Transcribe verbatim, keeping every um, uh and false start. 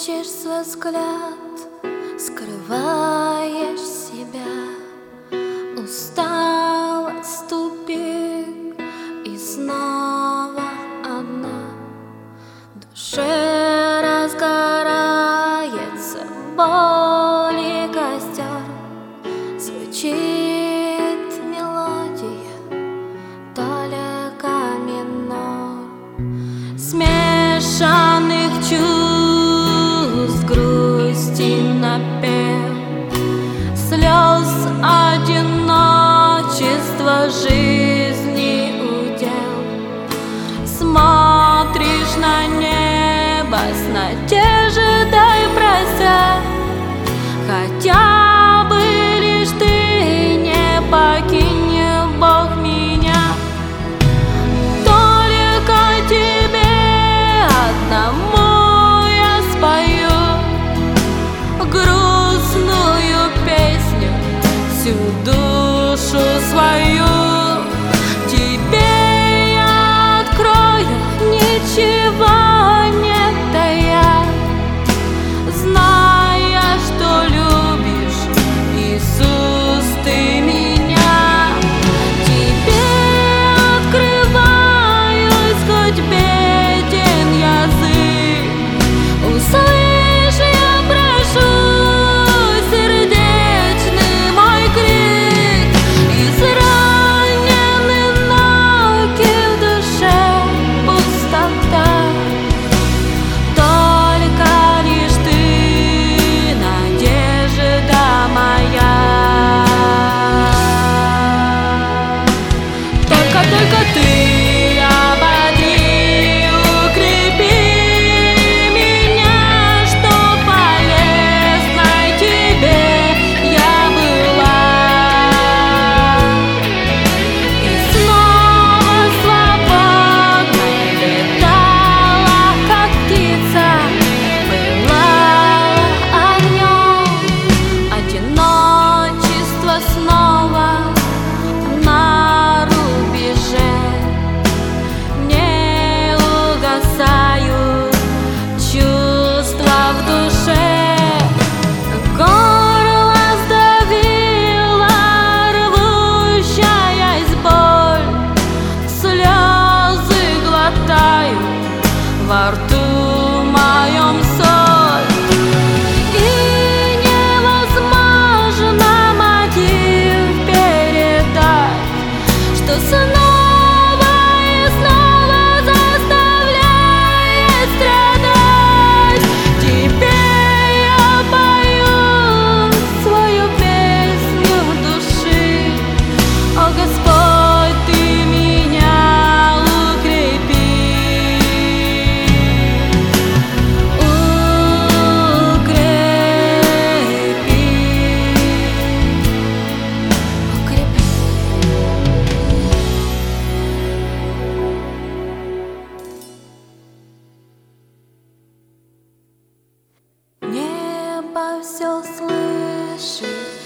прячешь свой взгляд, скрываешь себя. Усталость, тупик, и снова одна. В душе разгорается боль и костер. Звучит мелодия, только минор. Смешанных чувств, грусти напев, слез, одиночество, жизни удел. Смотришь на небо с надеждой, прося, хотя бы лишь ты не покинь, Бог, меня. Только тебе одному я спою грустную песню, всю душу свою. Тебе я открою, ничего не тая, зная, что любишь, Иисус, ты меня. Тебе открываюсь, хоть беден язык. Услышь, я прошу, сердечный мой крик. Изранены ноги, в душе пустота. Только лишь ты, надежда моя. Только-только ты ободри, укрепи меня, что полезной тебе я была. И снова свободно летала, как птица, пылала огнем. Одиночество снова на рубеже. Не угасают чувства в душе. Горло сдавила рвущаяся боль. Слезы глотаю, во рту моем соль. И невозможно мотив передать, что снова и снова заставляет страдать. Тебе я пою свою песню души. О, Господь, ты меня укрепи, укрепи, укрепи. Небо все слышит,